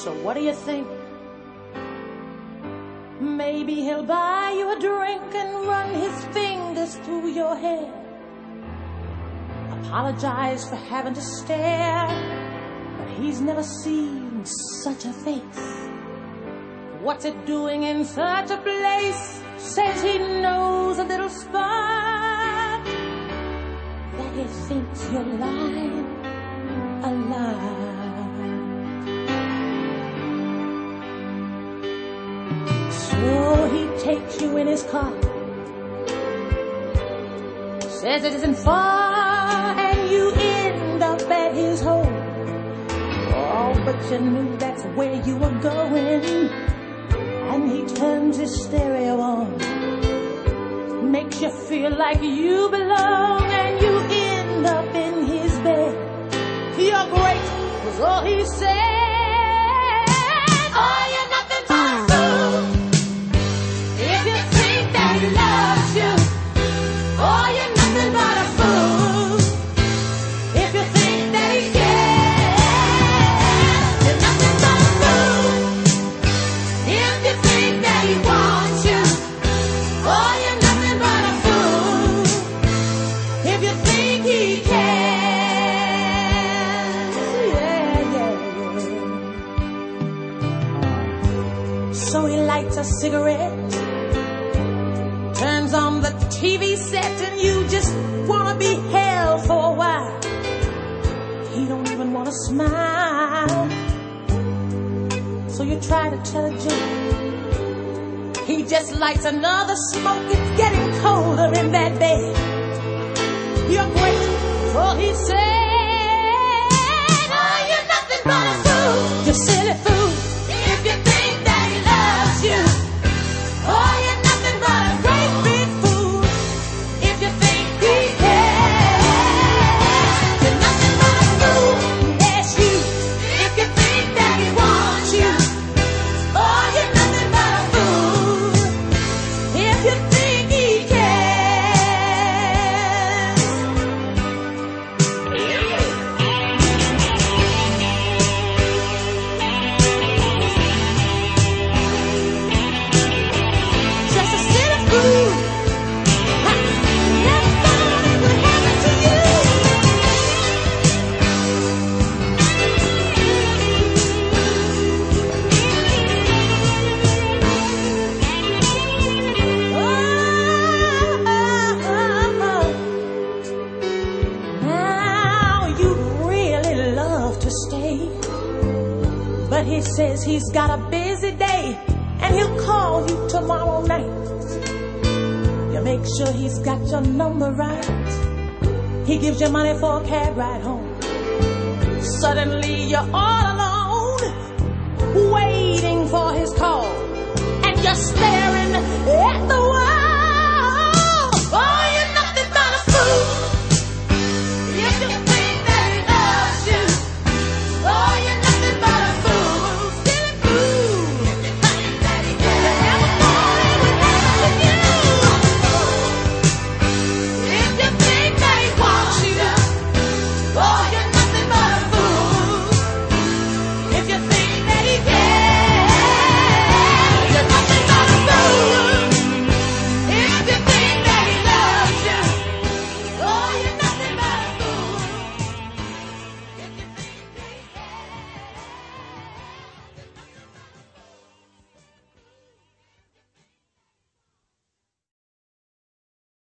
So what do you think? Maybe he'll buy you a drink and run his fingers through your hair. Apologize for having to stare, but he's never seen such a face. What's it doing in such a place? Says he knows a little spot that he thinks you're lying alive. So he takes you in his car, says it isn't far, and you end up at his home. Oh, but you knew that's where you were going. And he turns his stereo on, makes you feel like you belong, and you end up in his bed. You're great, was all he said. Oh, you're nothing but a fool if you think that he loves you. Oh, you're nothing but a fool if you think that he cares. You're nothing but a fool if you think that he wants you. Oh, you're nothing but a fool if you think he cares. Yeah, yeah, yeah. So he lights a cigarette, turns on the TV set, and you just wanna be held for a while. He don't even wanna smile, so you try to tell a joke. He just lights another smoke. It's getting colder in that bed. You're great, that's all he said. Oh, you're nothing but a fool, you silly fool, if you think that he loves you. Oh, you're nothing but a great big fool if you think he cares. You're nothing but a fool, yes you, if you think that he wants you. Oh, you're nothing but a fool if you think he cares. Just a silly fool. Ha! Never thought it would happen to you. Now you really love to stay, but he says he's got a busy day and he'll call you tomorrow night. You make sure he's got your number right. He gives you money for a cab ride home. Suddenly you're all